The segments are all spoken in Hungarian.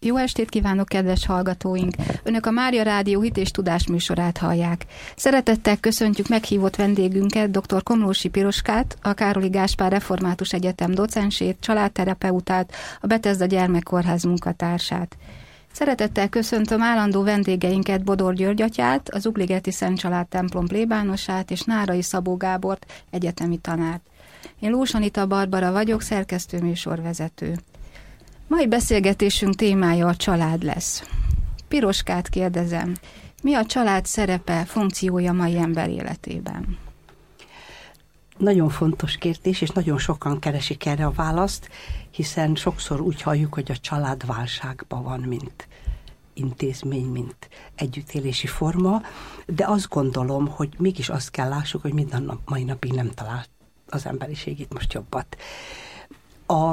Jó estét kívánok, kedves hallgatóink! Önök a Mária Rádió Hit és Tudás műsorát hallják. Szeretettel köszöntjük meghívott vendégünket, dr. Komlósi Piroskát, a Károli Gáspár Református Egyetem docensét, családterapeutát, a Bethesda Gyermekkórház munkatársát. Szeretettel köszöntöm állandó vendégeinket, Bodor György atyát, az Ugligeti Szent Család templom plébánosát és Nárai Szabó Gábort, egyetemi tanárt. Én Lós Anita Barbara vagyok, szerkesztő műsorvezető. Mai beszélgetésünk témája a család lesz. Piroskát kérdezem, mi a család szerepe, funkciója mai ember életében? Nagyon fontos kérdés, és nagyon sokan keresik erre a választ, hiszen sokszor úgy halljuk, hogy a család válságban van, mint intézmény, mint együttélési forma, de azt gondolom, hogy mégis azt kell lássuk, hogy minden mai napig nem talált az emberiség itt most jobbat. A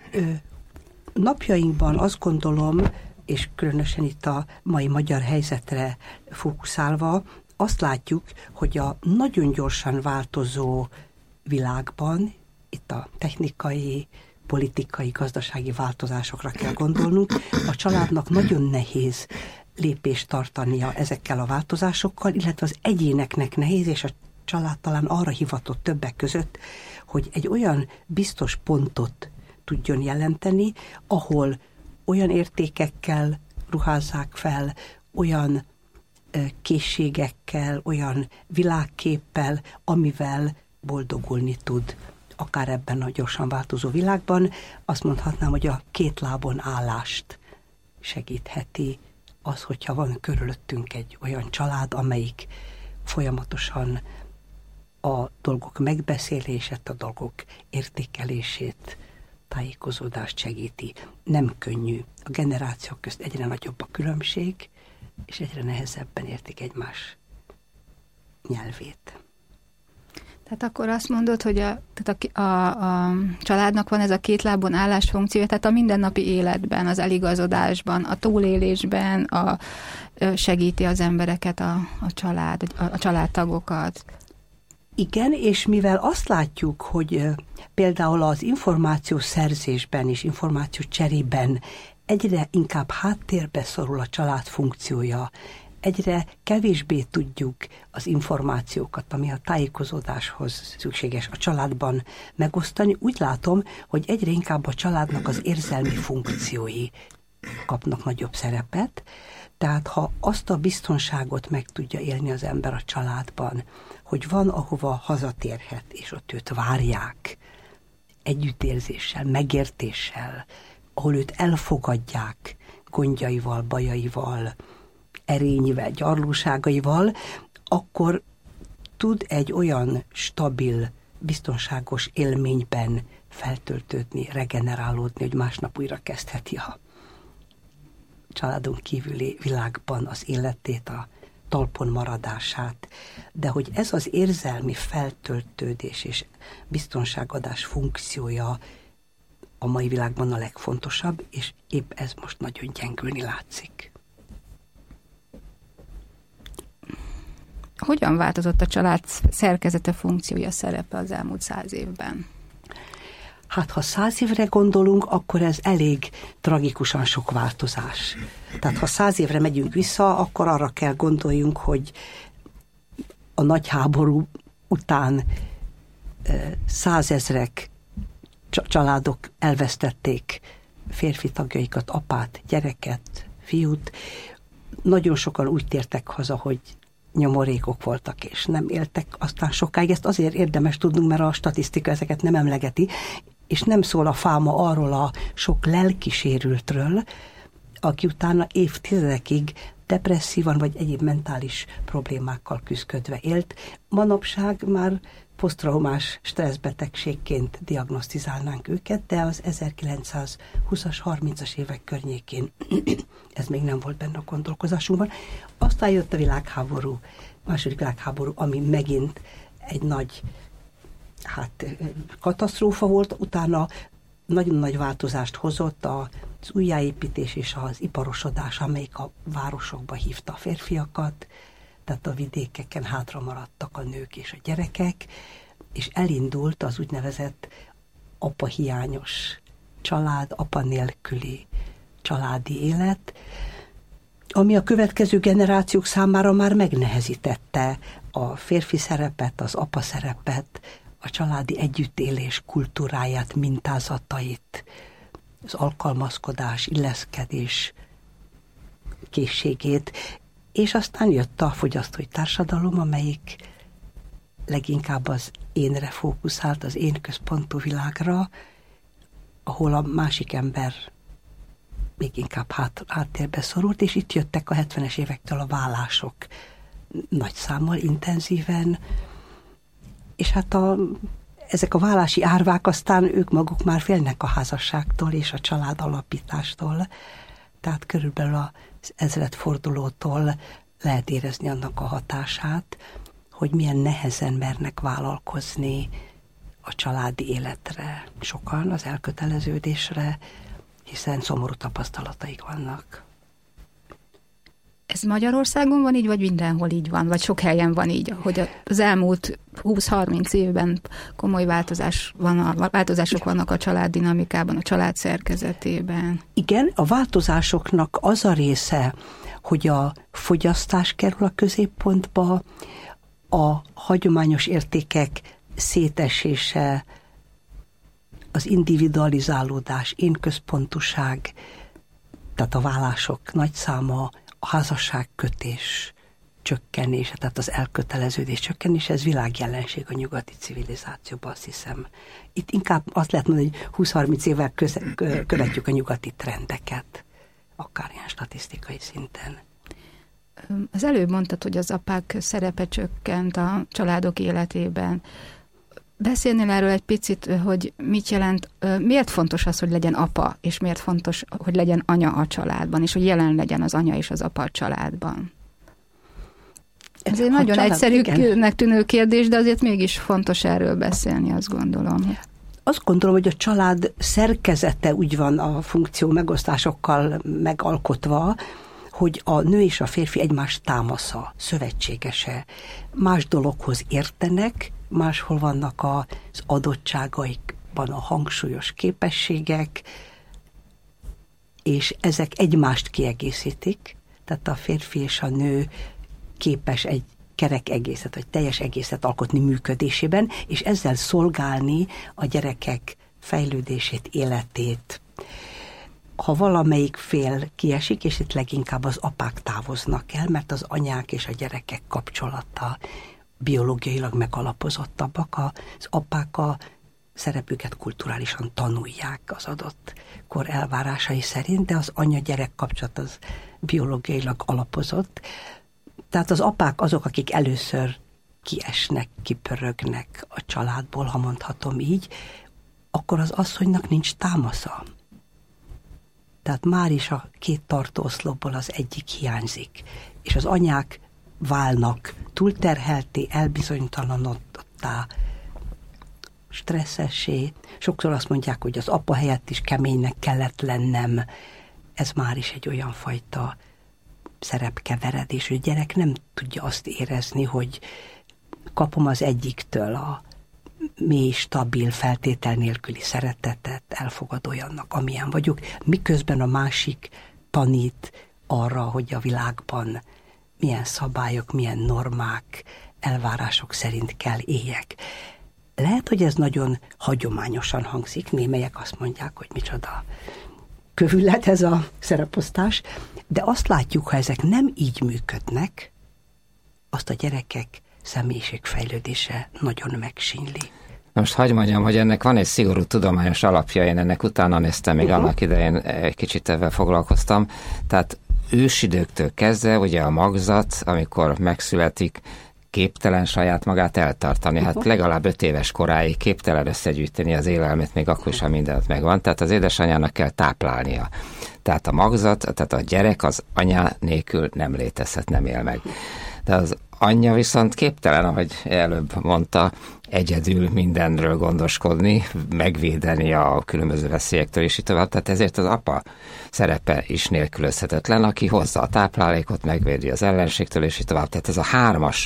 napjainkban azt gondolom, és különösen itt a mai magyar helyzetre fókuszálva, azt látjuk, hogy a nagyon gyorsan változó világban, itt a technikai, politikai, gazdasági változásokra kell gondolnunk, a családnak nagyon nehéz lépést tartania ezekkel a változásokkal, illetve az egyéneknek nehéz, és a család talán arra hivatott többek között, hogy egy olyan biztos pontot tudjon jelenteni, ahol olyan értékekkel ruházzák fel, olyan készségekkel, olyan világképpel, amivel boldogulni tud, akár ebben a gyorsan változó világban. Azt mondhatnám, hogy a két lábon állást segítheti az, hogyha van körülöttünk egy olyan család, amelyik folyamatosan a dolgok megbeszélését, a dolgok értékelését, tájékozódást segíti. Nem könnyű. A generációk közt egyre nagyobb a különbség, és egyre nehezebben értik egymás nyelvét. Tehát akkor azt mondod, hogy a családnak van ez a két lábon állás funkciója, tehát a mindennapi életben, az eligazodásban, a túlélésben segíti az embereket a családtagokat. Igen, és mivel azt látjuk, hogy például az információ szerzésben és információ cserében egyre inkább háttérbe szorul a család funkciója, egyre kevésbé tudjuk az információkat, ami a tájékozódáshoz szükséges a családban megosztani. Úgy látom, hogy egyre inkább a családnak az érzelmi funkciói kapnak nagyobb szerepet, tehát ha azt a biztonságot meg tudja élni az ember a családban, hogy van, ahova hazatérhet, és ott őt várják, együttérzéssel, megértéssel, ahol őt elfogadják gondjaival, bajaival, erényivel, gyarlóságaival, akkor tud egy olyan stabil, biztonságos élményben feltöltődni, regenerálódni, hogy másnap újra kezdheti a családon kívüli világban az életét, a talpon maradását, de hogy ez az érzelmi feltöltődés és biztonságadás funkciója a mai világban a legfontosabb, és épp ez most nagyon gyengülni látszik. Hogyan változott a család szerkezete, funkciója, szerepe az elmúlt 100 évben? Hát, ha 100 évre gondolunk, akkor ez elég tragikusan sok változás. Tehát, ha 100 évre megyünk vissza, akkor arra kell gondoljunk, hogy a nagy háború után 100 000 családok elvesztették férfi tagjaikat, apát, gyereket, fiút. Nagyon sokan úgy tértek haza, hogy nyomorékok voltak, és nem éltek aztán sokáig. Ezt azért érdemes tudnunk, mert a statisztika ezeket nem emlegeti, és nem szól a fáma arról a sok lelkisérültről, aki utána évtizedekig depresszívan vagy egyéb mentális problémákkal küzdködve élt. Manapság már posztraumás stresszbetegségként diagnosztizálnánk őket, de az 1920-as, 30-as évek környékén ez még nem volt benne a gondolkozásunkban. Aztán jött a világháború, második világháború, ami megint egy nagy katasztrófa volt, utána nagyon nagy változást hozott az újjáépítés és az iparosodás, amelyik a városokba hívta a férfiakat, tehát a vidékeken hátra maradtak a nők és a gyerekek, és elindult az úgynevezett apahiányos család, apa nélküli, családi élet, ami a következő generációk számára már megnehezítette a férfi szerepet, az apa szerepet, a családi együttélés kultúráját, mintázatait, az alkalmazkodás, illeszkedés készségét, és aztán jött a fogyasztói társadalom, amelyik leginkább az énre fókuszált, az én központú világra, ahol a másik ember még inkább háttérbe szorult, és itt jöttek a 70-es évektől a vállások nagy számmal, intenzíven, és hát ezek a vállási árvák aztán ők maguk már félnek a házasságtól és a család alapítástól, tehát körülbelül az ezredfordulótól lehet érezni annak a hatását, hogy milyen nehezen mernek vállalkozni a családi életre, sokan az elköteleződésre, hiszen szomorú tapasztalataik vannak. Ez Magyarországon van így, vagy mindenhol így van? Vagy sok helyen van így, hogy az elmúlt 20-30 évben komoly változások vannak a családdinamikában, a család szerkezetében? Igen, a változásoknak az a része, hogy a fogyasztás kerül a középpontba, a hagyományos értékek szétesése, az individualizálódás, énközpontúság, tehát a vállások nagy száma, a házasságkötés csökkenése, tehát az elköteleződés csökkenése, ez világjelenség a nyugati civilizációban, azt hiszem. Itt inkább azt lehet mondani, hogy 20-30 évvel követjük a nyugati trendeket, akár ilyen statisztikai szinten. Az előbb mondtad, hogy az apák szerepe csökkent a családok életében. Beszélnél erről egy picit, hogy mit jelent, miért fontos az, hogy legyen apa, és miért fontos, hogy legyen anya a családban, és hogy jelen legyen az anya és az apa a családban? Ez egy nagyon egyszerűnek tűnő kérdés, de azért mégis fontos erről beszélni, azt gondolom. Azt gondolom, hogy a család szerkezete úgy van a funkció megosztásokkal megalkotva, hogy a nő és a férfi egymást támasza, szövetségese, más dologhoz értenek, máshol vannak az adottságaikban a hangsúlyos képességek, és ezek egymást kiegészítik, tehát a férfi és a nő képes egy kerek egészet, vagy teljes egészet alkotni működésében, és ezzel szolgálni a gyerekek fejlődését, életét. Ha valamelyik fél kiesik, és itt leginkább az apák távoznak el, mert az anyák és a gyerekek kapcsolata biológiailag megalapozottabbak, az apák a szerepüket kulturálisan tanulják az adott kor elvárásai szerint, de az anya-gyerek kapcsolat az biológiailag alapozott. Tehát az apák azok, akik először kiesnek, kipörögnek a családból, ha mondhatom így, akkor az asszonynak nincs támasza. Tehát már is a két tartóoszlopból az egyik hiányzik. És az anyák válnak túlterhelté, elbizonytalanodottá, stresszessé. Sokszor azt mondják, hogy az apa helyett is keménynek kellett lennem. Ez már is egy olyan fajta szerepkeveredés, hogy a gyerek nem tudja azt érezni, hogy kapom az egyiktől a mély, stabil, feltétel nélküli szeretetet, elfogad olyannak, amilyen vagyok, miközben a másik tanít arra, hogy a világban milyen szabályok, milyen normák, elvárások szerint kell éljek. Lehet, hogy ez nagyon hagyományosan hangzik, némelyek azt mondják, hogy micsoda kövület ez a szereposztás, de azt látjuk, ha ezek nem így működnek, azt a gyerekek személyiségfejlődése nagyon megsínli. Most hagyd mondjam, hogy ennek van egy szigorú tudományos alapja, én ennek utána néztem, még annak idején egy kicsit ezzel foglalkoztam. Tehát ősidőktől kezdve, ugye a magzat, amikor megszületik, képtelen saját magát eltartani. Hát legalább 5 éves koráig képtelen összegyűjteni az élelmet, még akkor is, ha mindent megvan. Tehát az édesanyának kell táplálnia. Tehát a magzat, tehát a gyerek az anya nélkül nem létezhet, nem él meg. De az anyja viszont képtelen, ahogy előbb mondta, egyedül mindenről gondoskodni, megvédeni a különböző veszélyektől, és így tovább. Tehát ezért az apa szerepe is nélkülözhetetlen, aki hozza a táplálékot, megvédi az ellenségtől, és így tovább. Tehát ez a 3-as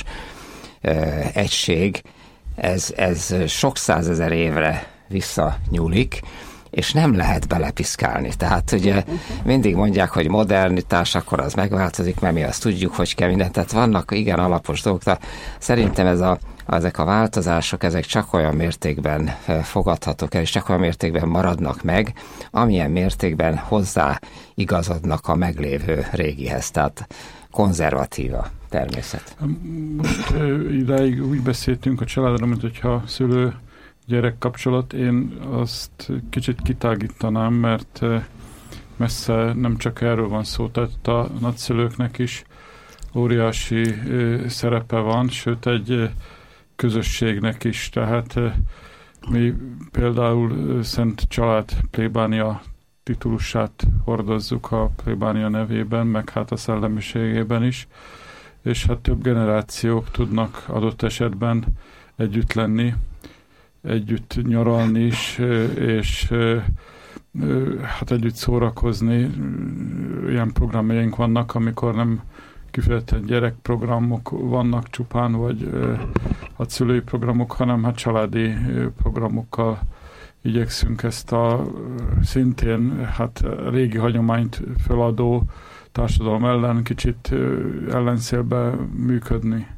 egység, ez sok százezer évre visszanyúlik, és nem lehet belepiszkálni. Tehát ugye mindig mondják, hogy modernitás, akkor az megváltozik, mert mi azt tudjuk, hogy kell mindent. Tehát vannak igen alapos dolgok, de szerintem ezek a változások, ezek csak olyan mértékben fogadhatók el, és csak olyan mértékben maradnak meg, amilyen mértékben hozzá igazodnak a meglévő régihez. Tehát konzervatíva természet. Most idáig úgy beszéltünk a családra, mint hogyha szülő-gyerek kapcsolat. Én azt kicsit kitágítanám, mert messze nem csak erről van szó, tehát a nagyszülőknek is óriási szerepe van, sőt egy közösségnek is. Tehát mi például Szent Család plébánia titulusát hordozzuk a plébánia nevében, meg hát a szellemiségében is, és hát több generációk tudnak adott esetben együtt lenni, együtt nyaralni is, és hát együtt szórakozni. Ilyen programjaink vannak, amikor nem kifejezetten gyerekprogramok vannak csupán, vagy hát szülői programok, hanem hát családi programokkal igyekszünk ezt a szintén hát régi hagyományt feladó társadalom ellen kicsit ellenszélbe működni.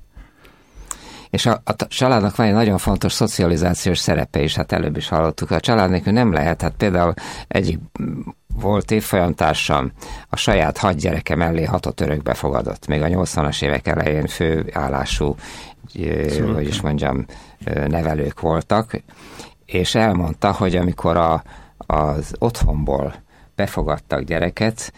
És a családnak van egy nagyon fontos szocializációs szerepe is, hát előbb is hallottuk, a család nélkül nem lehet, hát például egyik volt évfolyamtársam, a saját 6 gyereke mellé 6-ot örökbe fogadott, még a 80-as évek elején főállású, hogy is mondjam, nevelők voltak, és elmondta, hogy amikor az otthonból befogadtak gyereket,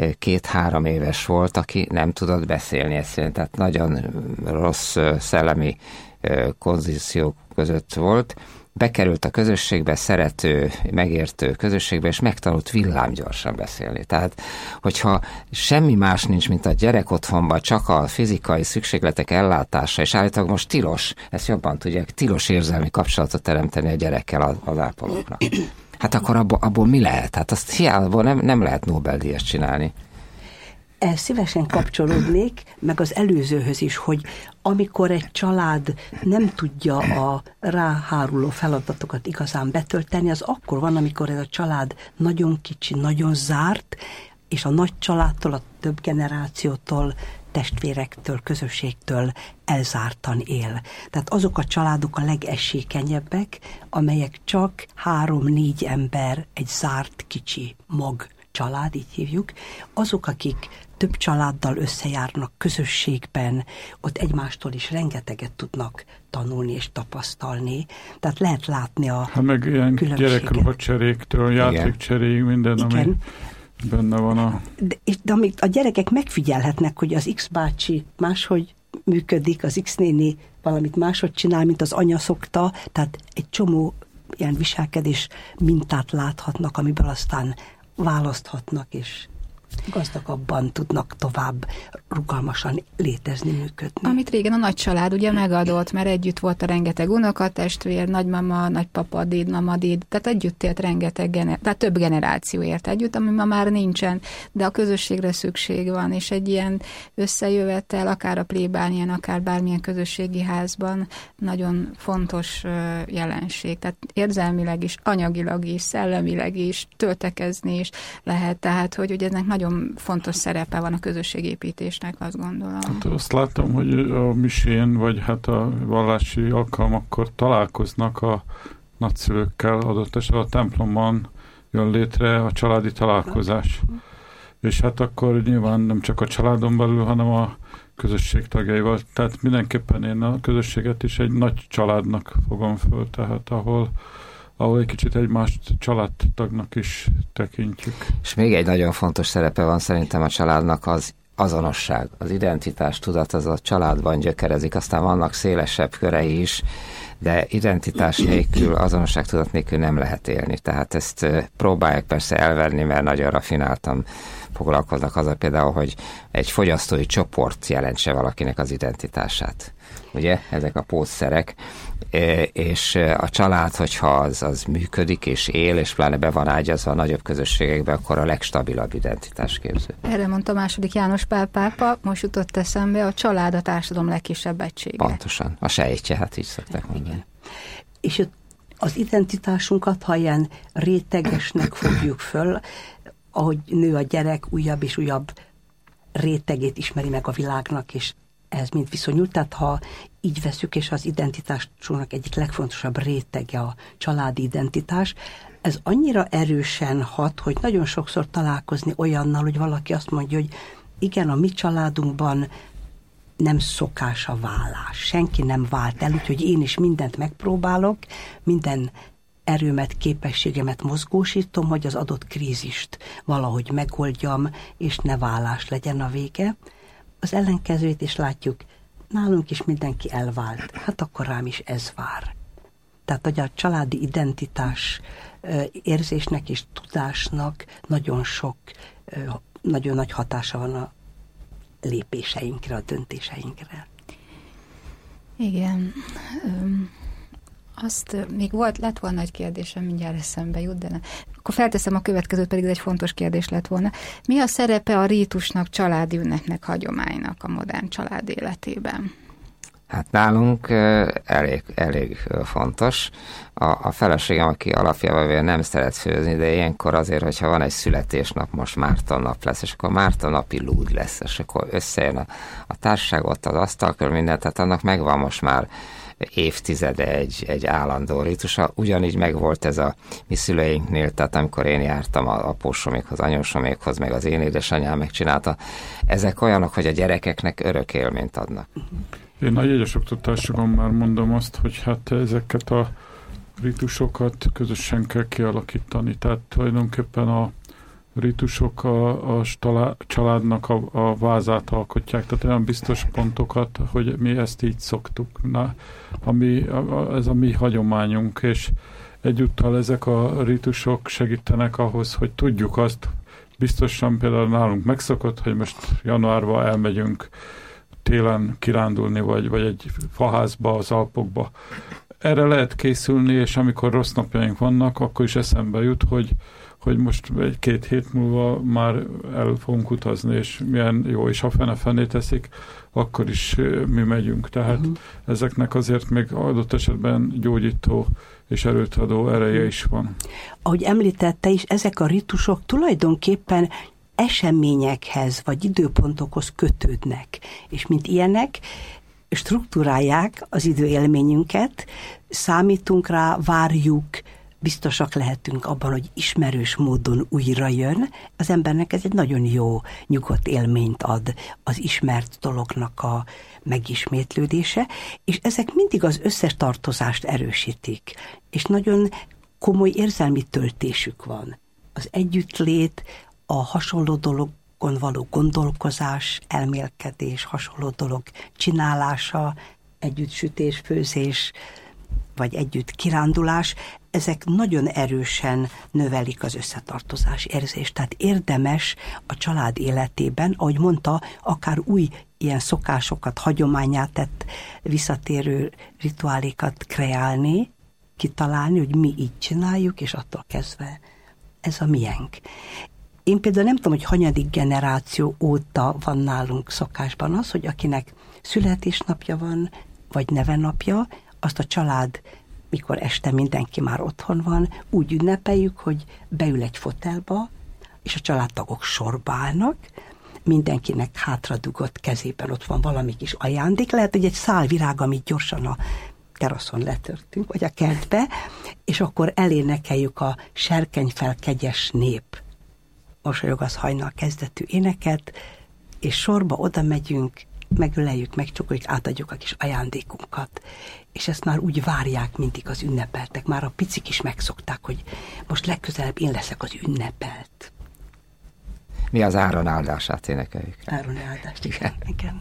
2-3 éves volt, aki nem tudott beszélni egyszerűen, tehát nagyon rossz szellemi kondíciók között volt, bekerült a közösségbe, szerető, megértő közösségbe, és megtanult villámgyorsan beszélni. Tehát, hogyha semmi más nincs, mint a gyerek otthonban, csak a fizikai szükségletek ellátása, és állítólag most tilos, ezt jobban tudják, tilos érzelmi kapcsolatot teremteni a gyerekkel az ápolóknak. Hát akkor abból mi lehet? Hát azt hiába nem lehet Nobel-díjat csinálni. Szívesen kapcsolódnék, meg az előzőhöz is, hogy amikor egy család nem tudja a ráháruló feladatokat igazán betölteni, az akkor van, amikor ez a család nagyon kicsi, nagyon zárt, és a nagy családtól, a több generációtól, testvérektől, közösségtől elzártan él. Tehát azok a családok a legesékenyebbek, amelyek csak 3-4 ember, egy zárt kicsi mag család, így hívjuk, azok, akik több családdal összejárnak közösségben, ott egymástól is rengeteget tudnak tanulni és tapasztalni. Tehát lehet látni a meg ilyen gyerekruhacseréktől, játékcseréig, minden, igen, ami benne van a... De amit a gyerekek megfigyelhetnek, hogy az X bácsi máshogy működik, az X néni valamit máshogy csinál, mint az anya szokta, tehát egy csomó ilyen viselkedés mintát láthatnak, amiből aztán választhatnak, és gazdagabban tudnak tovább rugalmasan létezni, működni. Amit régen a nagy család ugye megadott, mert együtt volt a rengeteg unokatestvér, nagymama, nagypapa, dédmama, déd, tehát együtt élt rengeteg, tehát több generáció ért együtt, ami ma már nincsen, de a közösségre szükség van, és egy ilyen összejövetel, akár a plébánián, akár bármilyen közösségi házban nagyon fontos jelenség. Tehát érzelmileg is, anyagilag is, szellemileg is, töltekezni is lehet, tehát hogy ugye ennek nagyon fontos szerepe van a közösségépítésnek, azt gondolom. Hát azt láttam, hogy a misén, vagy hát a vallási alkalmakkor találkoznak a nagyszülőkkel, adott esetben a templomban jön létre a családi találkozás. És hát akkor nyilván nem csak a családon belül, hanem a közösség tagjaival. Tehát mindenképpen én a közösséget is egy nagy családnak fogom föl, tehát ahol egy kicsit egymást családtagnak is tekintjük. És még egy nagyon fontos szerepe van szerintem a családnak az azonosság, az identitás tudat, az a családban gyökerezik, aztán vannak szélesebb körei is, de identitás nélkül, azonosság tudat nélkül nem lehet élni. Tehát ezt próbálják persze elvenni, mert nagyon rafináltan foglalkoznak azzal például, hogy egy fogyasztói csoport jelentse valakinek az identitását. Ugye? Ezek a pótszerek. És a család, hogyha az működik és él, és pláne be van ágyazva a nagyobb közösségekbe, akkor a legstabilabb identitásképző. Erre mondta második János Pál pápa, most jutott eszembe, a család a társadalom legkisebb egysége. Pontosan. A sejtje, hát így szokták mondani. És az identitásunkat, ha ilyen rétegesnek fogjuk föl, ahogy nő a gyerek, újabb és újabb rétegét ismeri meg a világnak, és ez mind viszonyul. Tehát ha így veszük, és az identitásunknak egyik legfontosabb rétege a családi identitás, ez annyira erősen hat, hogy nagyon sokszor találkozni olyannal, hogy valaki azt mondja, hogy igen, a mi családunkban nem szokás a válás. Senki nem vált el, úgyhogy én is mindent megpróbálok, minden erőmet, képességemet mozgósítom, hogy az adott krízist valahogy megoldjam, és ne válás legyen a vége. Az ellenkezőjét is látjuk, nálunk is mindenki elvált, hát akkor rám is ez vár. Tehát, hogy a családi identitás érzésnek és tudásnak nagyon nagy hatása van a lépéseinkre, a döntéseinkre. Igen. Azt még lett volna egy kérdésem, mindjárt eszembe jut, de akkor felteszem a következőt, pedig ez egy fontos kérdés lett volna. Mi a szerepe a rítusnak, családi ünnepnek, hagyománynak a modern család életében? Hát nálunk elég fontos. A feleségem, aki alapjában nem szeret főzni, de ilyenkor azért, hogyha van egy születésnap, most Márton nap lesz, és akkor Márton napi lúd lesz, és akkor összejön a társaság, ott az asztalkör, mindent, tehát annak megvan most már évtizede egy állandó rítusa. Ugyanígy megvolt ez a mi szüleinknél, tehát amikor én jártam a apósomékhoz, anyósomékhoz, meg az én édesanyám megcsinálta. Ezek olyanok, hogy a gyerekeknek örök élményt adnak. Én nagy egyes oktatásokon már mondom azt, hogy hát ezeket a rítusokat közösen kell kialakítani. Tehát tulajdonképpen a rítusok a családnak a vázát alkotják, tehát olyan biztos pontokat, hogy mi ezt így szoktuk. Ez a mi hagyományunk, és egyúttal ezek a rítusok segítenek ahhoz, hogy tudjuk azt, biztosan például nálunk megszokott, hogy most januárban elmegyünk télen kirándulni, vagy egy faházba, az Alpokba. Erre lehet készülni, és amikor rossz napjaink vannak, akkor is eszembe jut, hogy most egy-két hét múlva már el fogunk utazni, és milyen jó, és ha fene-fené teszik, akkor is mi megyünk. Tehát ezeknek azért még adott esetben gyógyító és erőt adó ereje is van. Ahogy említette is, ezek a ritusok tulajdonképpen eseményekhez vagy időpontokhoz kötődnek, és mint ilyenek struktúrálják az időélményünket, számítunk rá, várjuk, biztosak lehetünk abban, hogy ismerős módon újra jön. Az embernek ez egy nagyon jó, nyugodt élményt ad az ismert dolognak a megismétlődése, és ezek mindig az összetartozást erősítik, és nagyon komoly érzelmi töltésük van. Az együttlét, a hasonló dologon való gondolkozás, elmélkedés, hasonló dolog csinálása, együtt sütés, főzés, vagy együtt kirándulás, ezek nagyon erősen növelik az összetartozás érzést. Tehát érdemes a család életében, ahogy mondta, akár új ilyen szokásokat, hagyományát tett visszatérő rituálékat kreálni, kitalálni, hogy mi így csináljuk, és attól kezdve ez a miénk. Én például nem tudom, hogy hanyadik generáció óta van nálunk szokásban az, hogy akinek születésnapja van, vagy nevenapja, azt a család, mikor este mindenki már otthon van, úgy ünnepeljük, hogy beül egy fotelba, és a családtagok sorba állnak, mindenkinek hátradugott kezében ott van valami kis ajándék, lehet, hogy egy szál virág, amit gyorsan a teraszon letörtünk, vagy a kertbe, és akkor elénekeljük a serkenyfel kegyes nép, mosolyog az hajnal kezdetű éneket, és sorba oda megyünk, megöleljük, megcsokoljuk, átadjuk a kis ajándékunkat. És ezt már úgy várják mindig az ünnepeltek. Már a picik is megszokták, hogy most legközelebb én leszek az ünnepelt. Mi az Áron áldását énekeljük. Áron áldást, igen.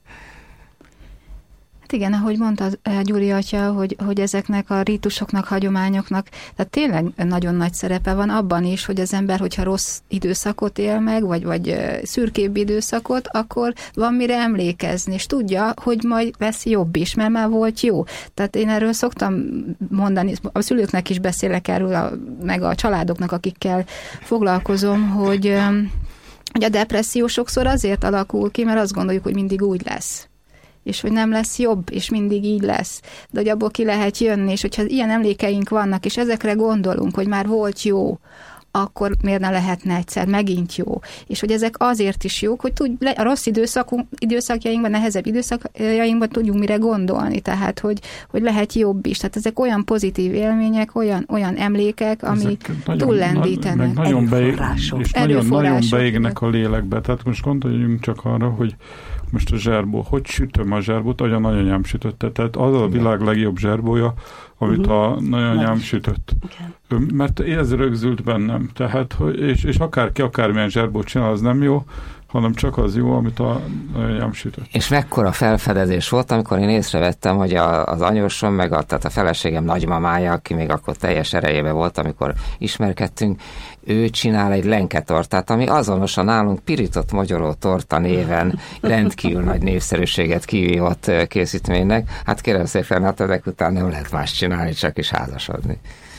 Hát igen, ahogy mondta Gyuri atya, hogy ezeknek a rítusoknak, hagyományoknak, tehát tényleg nagyon nagy szerepe van abban is, hogy az ember, hogyha rossz időszakot él meg, vagy szürkébb időszakot, akkor van mire emlékezni, és tudja, hogy majd lesz jobb is, mert már volt jó. Tehát én erről szoktam mondani, a szülőknek is beszélek erről, meg a családoknak, akikkel foglalkozom, hogy a depresszió sokszor azért alakul ki, mert azt gondoljuk, hogy mindig úgy lesz. és hogy nem lesz jobb, és mindig így lesz. De hogy abból ki lehet jönni, és hogyha ilyen emlékeink vannak, és ezekre gondolunk, hogy már volt jó, akkor miért ne lehetne egyszer megint jó. És hogy ezek azért is jók, hogy a rossz időszakjainkban, nehezebb időszakjainkban tudjunk mire gondolni. Tehát, hogy lehet jobb is. Tehát ezek olyan pozitív élmények, olyan emlékek, ami túllendítenek. Nagyon beégnek a lélekbe. Tehát most gondoljunk csak arra, hogy most a zserbó, hogy sütöm a zserbót, ahogy a nagyanyám sütötte. Tehát az a világ legjobb zserbója, amit a nagyanyám sütött. Mert ez rögzült bennem. Tehát, és akármilyen zserbót csinál, az nem jó, hanem csak az jó, amit a nagyanyám sütött. És mekkora felfedezés volt, amikor én észrevettem, hogy az anyósom, tehát a feleségem nagymamája, aki még akkor teljes erejében volt, amikor ismerkedtünk, ő csinál egy lenketortát, ami azonosan nálunk pirított magyaró torta néven rendkívül nagy népszerűséget kivívott készítménynek. Hát kérem szépen, hát ezek után nem lehet más csinálni, csak is házasodni.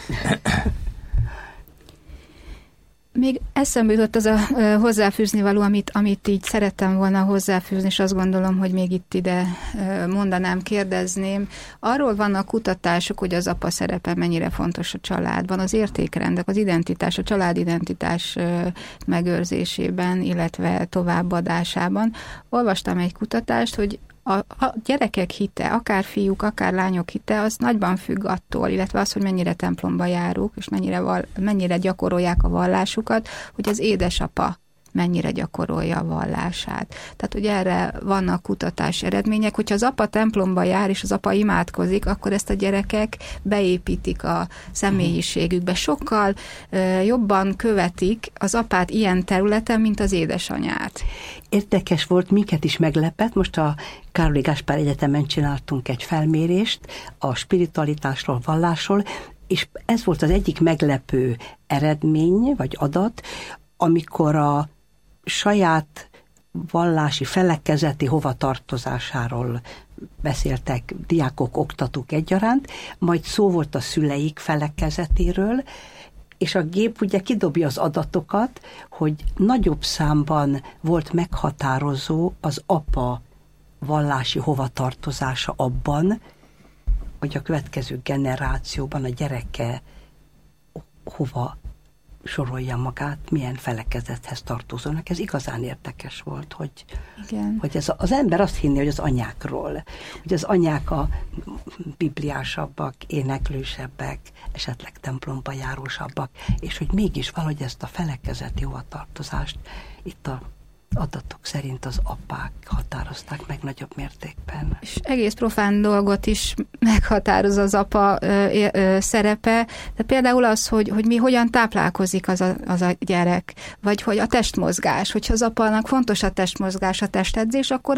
Még eszembe jutott az a hozzáfűzni való, amit így szerettem volna hozzáfűzni, és azt gondolom, hogy még itt ide mondanám, kérdezném. Arról vannak kutatások, hogy az apa szerepe mennyire fontos a családban, az értékrendek, az identitás, a családidentitás megőrzésében, illetve továbbadásában. Olvastam egy kutatást, hogy a gyerekek hite, akár fiúk, akár lányok hite, az nagyban függ attól, illetve az, hogy mennyire templomba járunk, és mennyire gyakorolják a vallásukat, hogy az édesapa mennyire gyakorolja a vallását. Tehát, hogy erre vannak kutatási eredmények, hogyha az apa templomba jár, és az apa imádkozik, akkor ezt a gyerekek beépítik a személyiségükbe. Sokkal jobban követik az apát ilyen területen, mint az édesanyát. Érdekes volt, minket is meglepett. Most a Károli Gáspár Egyetemen csináltunk egy felmérést a spiritualitásról, vallásról, és ez volt az egyik meglepő eredmény, vagy adat, amikor a saját vallási felekezeti hovatartozásáról beszéltek diákok, oktatók egyaránt, majd szó volt a szüleik felekezetéről, és a gép ugye kidobja az adatokat, hogy nagyobb számban volt meghatározó az apa vallási hovatartozása abban, hogy a következő generációban a gyereke hova sorolja magát, milyen felekezethez tartozónak. Ez igazán érdekes volt, hogy ez az ember azt hinné, hogy az anyákról, hogy az anyák a bibliásabbak, éneklősebbek, esetleg templomba járósabbak, és hogy mégis valahogy ezt a felekezeti hovatartozást itt a adatok szerint az apák határozták meg nagyobb mértékben. És egész profán dolgot is meghatároz az apa szerepe, de például az, hogy mi hogyan táplálkozik az a gyerek, vagy hogy a testmozgás, hogyha az apának fontos a testmozgás, a testedzés, akkor a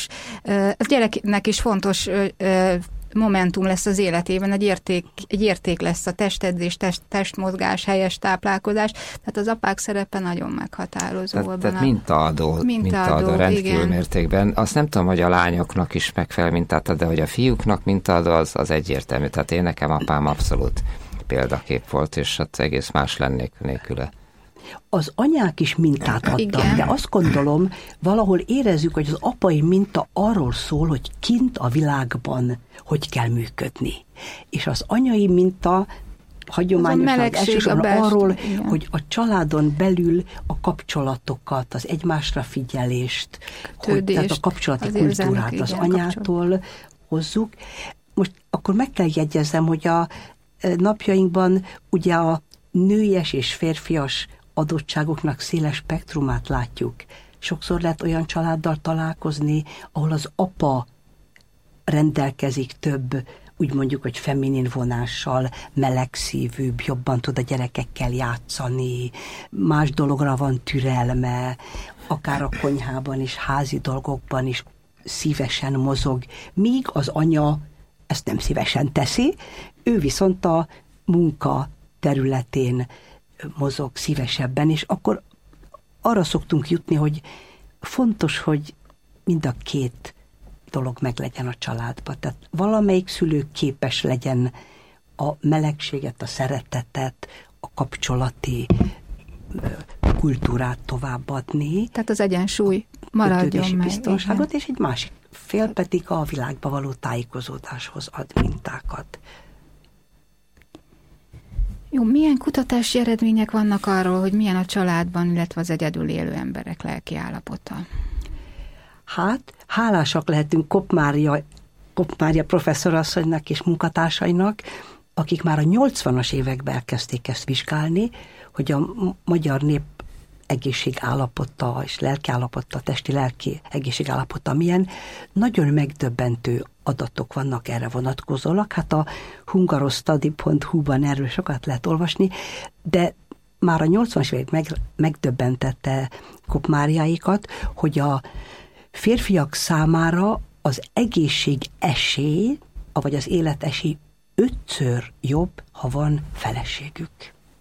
gyereknek is fontos momentum lesz az életében, egy érték lesz a testedzés, testmozgás, helyes táplálkozás, tehát az apák szerepe nagyon meghatározó. Tehát mintaadó rendkívül mértékben. Azt nem tudom, hogy a lányoknak is megfelel mintát, de hogy a fiúknak mintaadó, az egyértelmű. Tehát én nekem apám abszolút példakép volt, és hát egész más lennék nélküle. Az anyák is mintát adtak, igen. De azt gondolom, valahol érezzük, hogy az apai minta arról szól, hogy kint a világban hogy kell működni. És az anyai minta hagyományosan elsősorban arról, igen. Hogy a családon belül a kapcsolatokat, az egymásra figyelést, tehát a kapcsolati kultúrát az anyától hozzuk. Most akkor meg kell jegyeznem, hogy a napjainkban ugye a nőies és férfias adottságoknak széles spektrumát látjuk. Sokszor lehet olyan családdal találkozni, ahol az apa rendelkezik több, úgy mondjuk, hogy feminin vonással, melegszívűbb, jobban tud a gyerekekkel játszani, más dologra van türelme, akár a konyhában is, házi dolgokban is szívesen mozog, míg az anya ezt nem szívesen teszi, ő viszont a munka területén mozog szívesebben, és akkor arra szoktunk jutni, hogy fontos, hogy mind a két dolog meglegyen a családban. Tehát valamelyik szülő képes legyen a melegséget, a szeretetet, a kapcsolati kultúrát továbbadni. Tehát az egyensúly maradjon meg. Biztonságot, és egy másik fél pedig a világba való tájékozódáshoz ad mintákat. Jó, milyen kutatási eredmények vannak arról, hogy milyen a családban, illetve az egyedül élő emberek lelki állapota? Hát, hálásak lehetünk Kopp Mária professzorasszonynak és munkatársainak, akik már a 80-as években elkezdték ezt vizsgálni, hogy a magyar nép egészségállapota és lelkiállapota, testi-lelki egészségállapota milyen. Nagyon megdöbbentő adatok vannak erre vonatkozólag. Hát a hungarostudy.hu-ban erről sokat lehet olvasni, de már a 80-as évek megdöbbentette Kopp Máriáikat, hogy a férfiak számára az egészség esély, vagy az élet esély 5-ször jobb, ha van feleségük.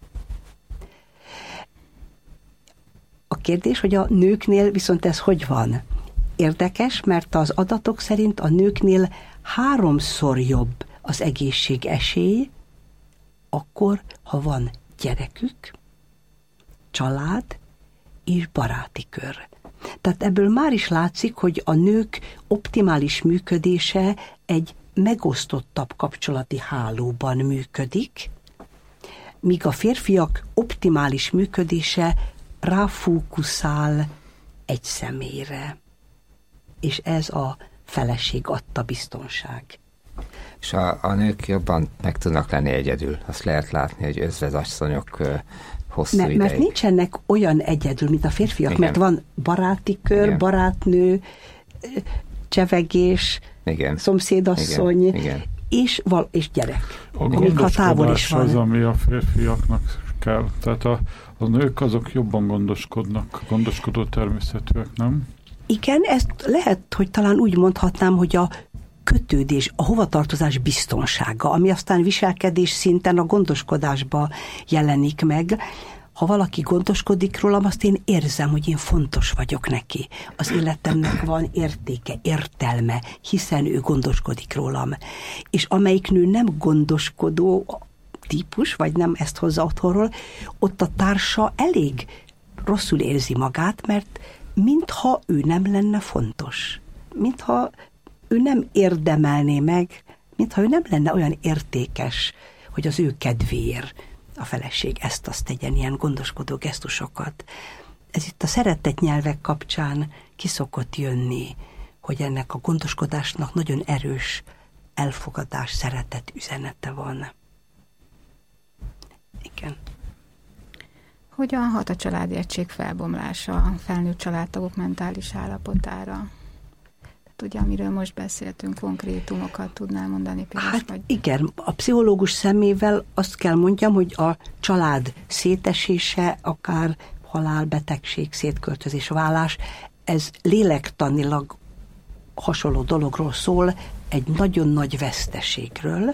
A kérdés, hogy a nőknél viszont ez hogy van? Érdekes, mert az adatok szerint a nőknél 3-szor jobb az egészség esély, akkor, ha van gyerekük, család és baráti kör. Tehát ebből már is látszik, hogy a nők optimális működése egy megosztottabb kapcsolati hálóban működik, míg a férfiak optimális működése ráfókuszál egy személyre. És ez a feleség adta biztonság. És a nők jobban meg tudnak lenni egyedül. Azt lehet látni, hogy özvedasszonyok hosszú ideig. Mert nincsenek olyan egyedül, mint a férfiak, igen. Mert van baráti kör, igen. Barátnő, csevegés, igen. Szomszédasszony, igen. És gyerek. A gondoskodás az, ami a férfiaknak kell. Tehát a nők azok jobban gondoskodnak, gondoskodó természetűek, nem? Igen, ezt lehet, hogy talán úgy mondhatnám, hogy a kötődés, a hovatartozás biztonsága, ami aztán viselkedés szinten a gondoskodásba jelenik meg. Ha valaki gondoskodik rólam, azt én érzem, hogy én fontos vagyok neki. Az életemnek van értéke, értelme, hiszen ő gondoskodik rólam. És amelyik nő nem gondoskodó típus, vagy nem ezt hozza otthonról, ott a társa elég rosszul érzi magát, mert mintha ő nem lenne fontos. Mintha ő nem érdemelné meg, mintha ő nem lenne olyan értékes, hogy az ő kedvéért a feleség ezt-azt tegyen, ilyen gondoskodó gesztusokat. Ez itt a szeretett nyelvek kapcsán ki szokott jönni, hogy ennek a gondoskodásnak nagyon erős elfogadás, szeretet üzenete van. Igen. Hogyan hat a családi egység felbomlása a felnőtt családtagok mentális állapotára? Ugye, amiről most beszéltünk, konkrétumokat tudnál mondani? Például, hát vagy... igen, a pszichológus szemével azt kell mondjam, hogy a család szétesése, akár halál, betegség, szétköltözés, válás, ez lélektanilag hasonló dologról szól, egy nagyon nagy veszteségről,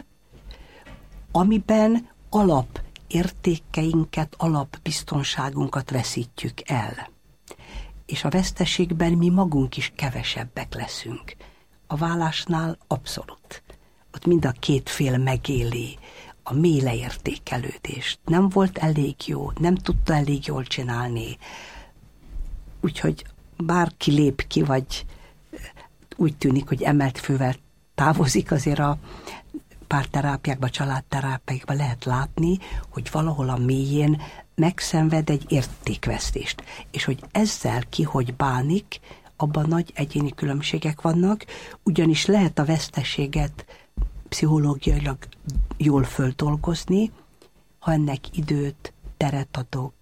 amiben alapértékeinket, alapbiztonságunkat veszítjük el. És a veszteségben mi magunk is kevesebbek leszünk. A válásnál abszolút. Ott mind a két fél megéli a mély leértékelődést. Nem volt elég jó, nem tudta elég jól csinálni. Úgyhogy bárki lép ki, vagy úgy tűnik, hogy emelt fővel távozik, azért a párterápiákban, családterápiákban lehet látni, hogy valahol a mélyén megszenved egy értékvesztést. És hogy ezzel ki hogy bánik, abban nagy egyéni különbségek vannak, ugyanis lehet a veszteséget pszichológiailag jól földolgozni, ha ennek időt, teret adok,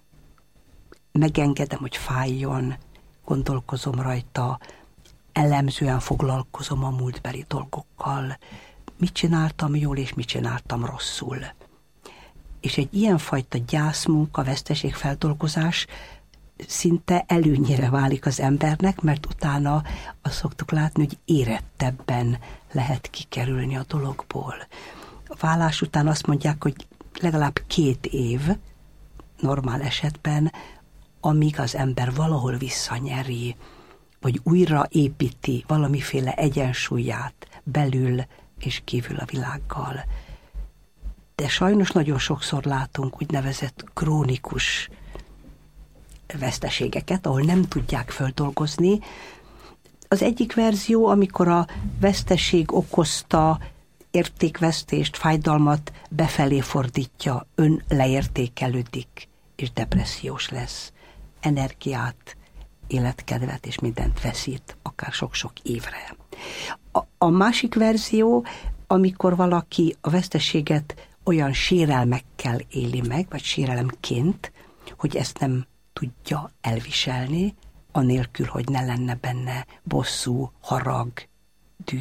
megengedem, hogy fájjon, gondolkozom rajta, elemzően foglalkozom a múltbeli dolgokkal, mit csináltam jól, és mit csináltam rosszul. És egy ilyenfajta gyászmunka, veszteségfeldolgozás szinte előnyére válik az embernek, mert utána azt szoktuk látni, hogy érettebben lehet kikerülni a dologból. A válás után azt mondják, hogy legalább 2 év normál esetben, amíg az ember valahol visszanyeri, vagy újraépíti valamiféle egyensúlyát belül és kívül a világgal. De sajnos nagyon sokszor látunk úgynevezett krónikus veszteségeket, ahol nem tudják földolgozni, Az egyik verzió, amikor a veszteség okozta értékvesztést, fájdalmat befelé fordítja, ön leértékelődik, és depressziós lesz. Energiát, életkedvet és mindent veszít, akár sok-sok évre. A másik verzió, amikor valaki a veszteséget olyan sérelmekkel éli meg, vagy sérelemként, hogy ezt nem tudja elviselni, anélkül, hogy ne lenne benne bosszú, harag, düh.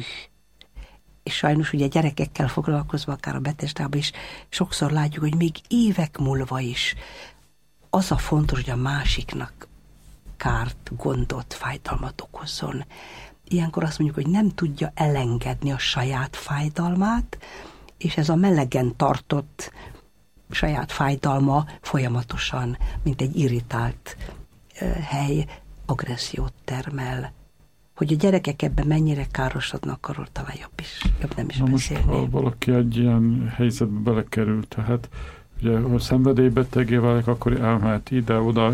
És sajnos ugye gyerekekkel foglalkozva, akár a Betesdában is, sokszor látjuk, hogy még évek múlva is az a fontos, hogy a másiknak kárt, gondot, fájdalmat okozzon. Ilyenkor azt mondjuk, hogy nem tudja elengedni a saját fájdalmát, és ez a melegen tartott saját fájdalma folyamatosan, mint egy irritált hely, agressziót termel. Hogy a gyerekek ebben mennyire károsodnak, arról talán jobb nem is beszélni. Most, ha valaki egy ilyen helyzetbe belekerül, tehát ugye, ha szenvedélybetegé válik, akkor elmehet ide-oda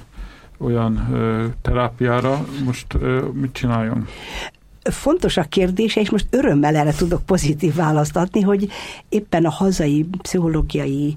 olyan terápiára. Most mit csináljon? Fontos a kérdése, és most örömmel erre tudok pozitív választ adni, hogy éppen a hazai pszichológiai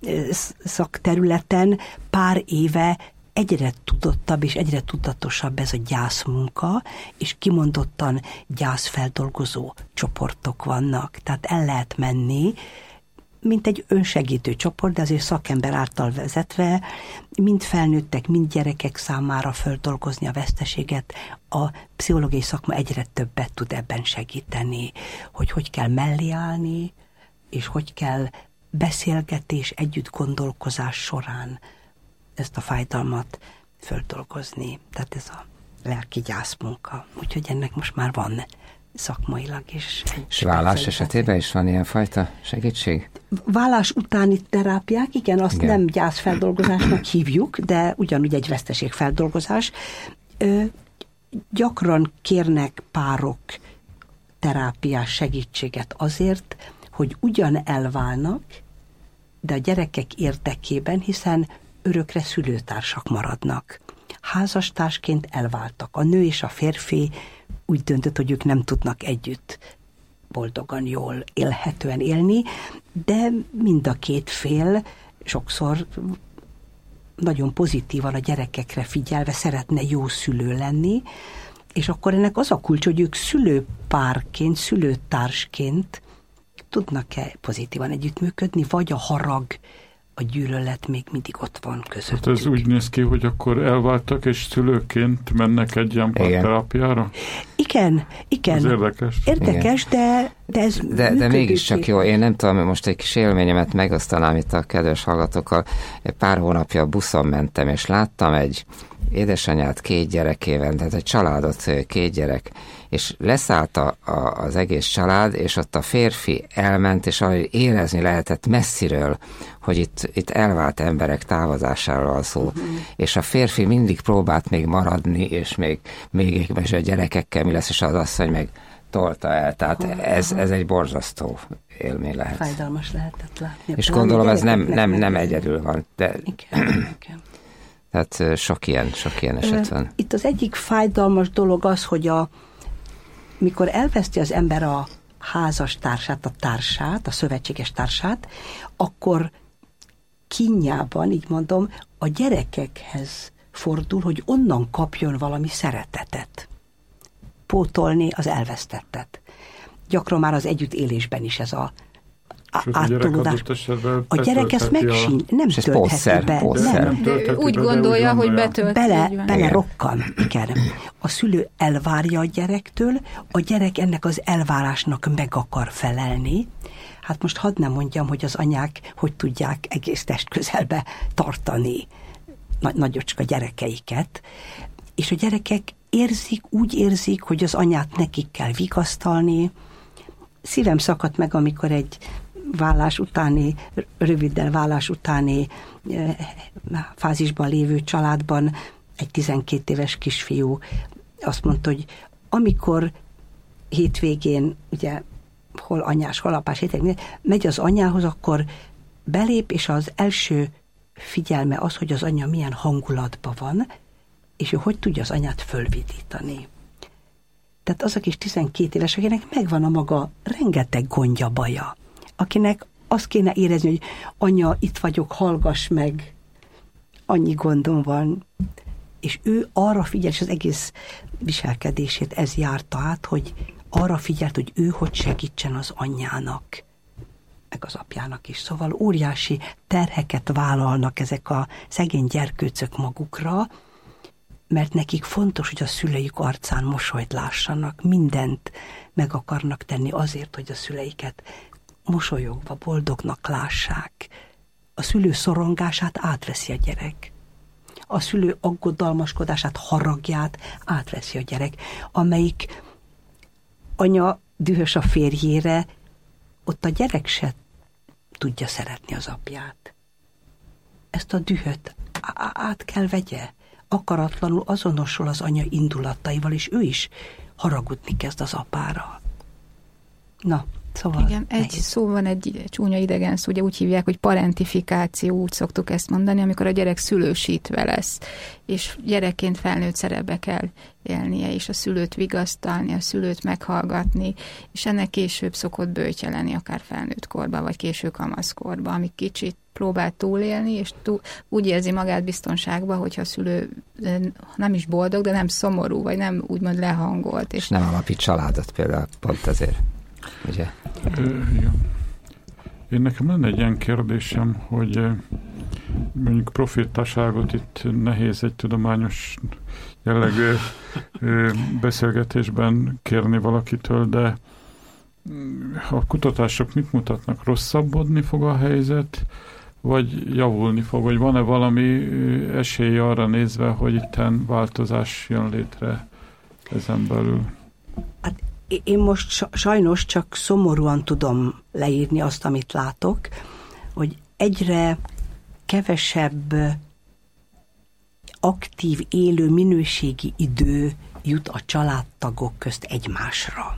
szakterületen pár éve egyre tudottabb és egyre tudatosabb ez a gyászmunka, és kimondottan gyászfeldolgozó csoportok vannak. Tehát el lehet menni, mint egy önsegítő csoport, de azért szakember által vezetve, mind felnőttek, mind gyerekek számára földolgozni a veszteséget. A pszichológiai szakma egyre többet tud ebben segíteni, hogy kell mellé állni, és hogy kell beszélgetés, együtt gondolkozás során ezt a fájdalmat földolgozni. Tehát ez a lelki gyászmunka. Úgyhogy ennek most már van szakmailag is. És vállás esetében is van ilyenfajta segítség? Vállás utáni terápiák, igen, azt nem gyászfeldolgozásnak hívjuk, de ugyanúgy egy veszteségfeldolgozás. Gyakran kérnek párok terápiás segítséget azért, hogy ugyan elválnak, de a gyerekek érdekében, hiszen örökre szülőtársak maradnak. Házastársként elváltak. A nő és a férfi úgy döntött, hogy ők nem tudnak együtt boldogan, jól, élhetően élni, de mind a két fél sokszor nagyon pozitívan a gyerekekre figyelve szeretne jó szülő lenni, és akkor ennek az a kulcs, hogy ők szülőpárként, szülőtársként tudnak-e pozitívan együttműködni, vagy a harag, a gyűlölet még mindig ott van közöttük. Hát ez úgy néz ki, hogy akkor elváltak, és szülőként mennek egy ilyen párterápiára? Igen. Ez érdekes. Érdekes, de ez de mégiscsak jó. Én nem tudom, most egy kis élményemet megosztanám itt a kedves hallgatókkal. Pár hónapja buszon mentem, és láttam egy édesanyát 2 gyerekével, tehát egy családot, 2 gyerek, és leszállt az egész család, és ott a férfi elment, és ahogy érezni lehetett messziről, hogy itt elvált emberek távozásáról van szó, és a férfi mindig próbált még maradni, és még a gyerekekkel mi lesz, és az asszony meg tolta el. Tehát ez egy borzasztó élmény lehet. Fájdalmas lehetett látni. És gondolom ez nem egyedül van. De igen. Tehát sok ilyen eset van. Itt az egyik fájdalmas dolog az, hogy mikor elveszti az ember a házastársát, a társát, a szövetséges társát, akkor kínjában, így mondom, a gyerekekhez fordul, hogy onnan kapjon valami szeretetet. Pótolni az elvesztettet. Gyakran már az együttélésben is ez a áttolódás. A gyerek ezt nem töltheti be. Úgy gondolja, hogy betölti. Bele rokkan. Igen. A szülő elvárja a gyerektől, a gyerek ennek az elvárásnak meg akar felelni. Hát most hadd nem mondjam, hogy az anyák hogy tudják egész test közelbe tartani nagyocska gyerekeiket. És a gyerekek úgy érzik, hogy az anyát nekik kell vigasztalni. Szívem szakadt meg, amikor egy röviddel vállás utáni fázisban lévő családban egy 12 éves kisfiú azt mondta, hogy amikor hétvégén, ugye hol anyás, hol apás hétvégén, megy az anyához, akkor belép, és az első figyelme az, hogy az anya milyen hangulatban van, és ő hogy tudja az anyát fölvidítani. Tehát az a kis 12 éves, akinek megvan a maga rengeteg gondja, baja, akinek azt kéne érezni, hogy anya, itt vagyok, hallgass meg, annyi gondom van. És ő arra figyel, és az egész viselkedését ez járta át, hogy arra figyelt, hogy ő hogy segítsen az anyjának, meg az apjának is. Szóval óriási terheket vállalnak ezek a szegény gyerkőcök magukra, mert nekik fontos, hogy a szüleik arcán mosolyt lássanak, mindent meg akarnak tenni azért, hogy a szüleiket mosolyogva, boldognak lássák. A szülő szorongását átveszi a gyerek. A szülő aggodalmaskodását, haragját átveszi a gyerek. Amelyik anya dühös a férjére, ott a gyerek se tudja szeretni az apját. Ezt a dühöt át kell vegye. Akaratlanul azonosul az anya indulataival, és ő is haragudni kezd az apára. Na, szóval igen, egy szó van, egy csúnya idegen szó, ugye úgy hívják, hogy parentifikáció, úgy szoktuk ezt mondani, amikor a gyerek szülősítve lesz, és gyerekként felnőtt szerepbe kell élnie, és a szülőt vigasztalni, a szülőt meghallgatni, és ennek később szokott böjtje lenni, akár felnőtt korban, vagy késő kamaszkorban, amíg kicsit próbál túlélni, és úgy érzi magát biztonságban, hogyha a szülő nem is boldog, de nem szomorú, vagy nem úgymond lehangolt. És nem alapít családot például, pont ezért. Ugye? Igen. Én nekem lenne egy ilyen kérdésem, hogy mondjuk profétaságot itt nehéz egy tudományos jellegű beszélgetésben kérni valakitől, de a kutatások mit mutatnak? Rosszabbodni fog a helyzet, vagy javulni fog? Vagy van-e valami esély arra nézve, hogy itten változás jön létre ezen belül? Hát én most sajnos csak szomorúan tudom leírni azt, amit látok, hogy egyre kevesebb aktív, élő, minőségi idő jut a családtagok közt egymásra.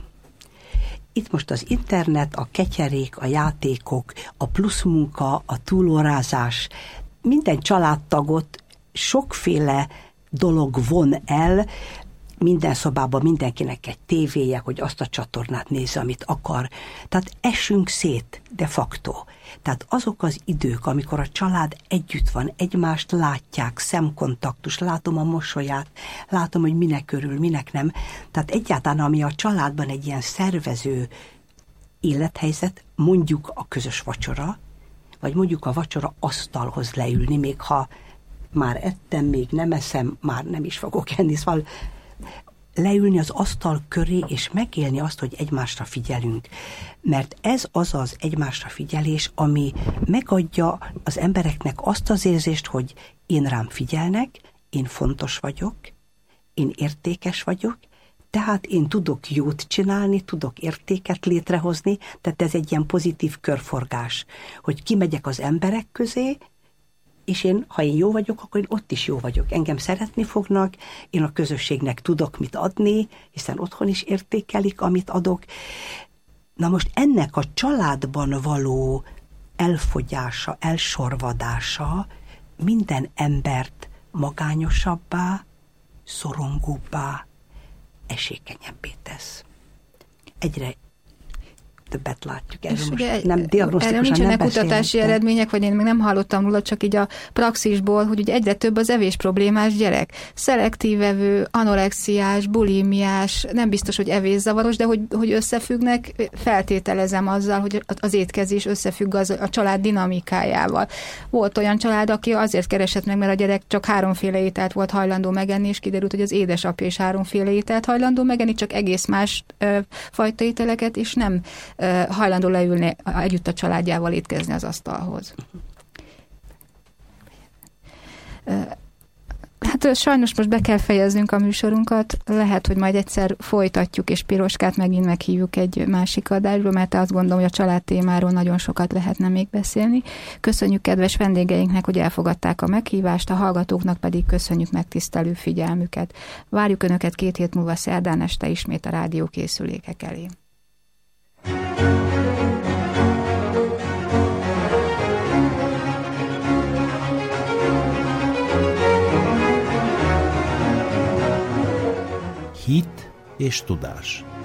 Itt most az internet, a ketyerék, a játékok, a pluszmunka, a túlórázás, minden családtagot sokféle dolog von el, minden szobában mindenkinek egy tévéje, hogy azt a csatornát nézze, amit akar. Tehát esünk szét de facto. Tehát azok az idők, amikor a család együtt van, egymást látják, szemkontaktus, látom a mosolyát, látom, hogy minek örül, minek nem. Tehát egyáltalán, ami a családban egy ilyen szervező élethelyzet, mondjuk a közös vacsora, vagy mondjuk a vacsora asztalhoz leülni, még ha már ettem, még nem eszem, már nem is fogok enni, szóval leülni az asztal köré, és megélni azt, hogy egymásra figyelünk. Mert ez az egymásra figyelés, ami megadja az embereknek azt az érzést, hogy én rám figyelnek, én fontos vagyok, én értékes vagyok, tehát én tudok jót csinálni, tudok értéket létrehozni, tehát ez egy ilyen pozitív körforgás, hogy kimegyek az emberek közé, és ha én jó vagyok, akkor én ott is jó vagyok. Engem szeretni fognak, én a közösségnek tudok mit adni, hiszen otthon is értékelik, amit adok. Na most ennek a családban való elfogyása, elsorvadása minden embert magányosabbá, szorongóbbá, esékenyebbé tesz. Egyre többet látjuk. Erről nincsenek kutatási eredmények, vagy én még nem hallottam róla, csak így a praxisból, hogy ugye egyre több az evés problémás gyerek. Szelektív evő, anorexiás, bulimiás, nem biztos, hogy evészavaros, de hogy összefüggnek, feltételezem azzal, hogy az étkezés összefügg a család dinamikájával. Volt olyan család, aki azért keresett meg, mert a gyerek csak 3 ételt volt hajlandó megenni, és kiderült, hogy az édesapja is 3 ételt hajlandó megenni, csak egész más fajta ételeket, és nem hajlandó leülni együtt a családjával étkezni az asztalhoz. Hát sajnos most be kell fejeznünk a műsorunkat. Lehet, hogy majd egyszer folytatjuk, és Piroskát megint meghívjuk egy másik adásba, mert azt gondolom, hogy a család témáról nagyon sokat lehetne még beszélni. Köszönjük kedves vendégeinknek, hogy elfogadták a meghívást, a hallgatóknak pedig köszönjük megtisztelő figyelmüket. Várjuk Önöket 2 hét múlva szerdán este ismét a rádiókészülékek elé. Hit, és tudás.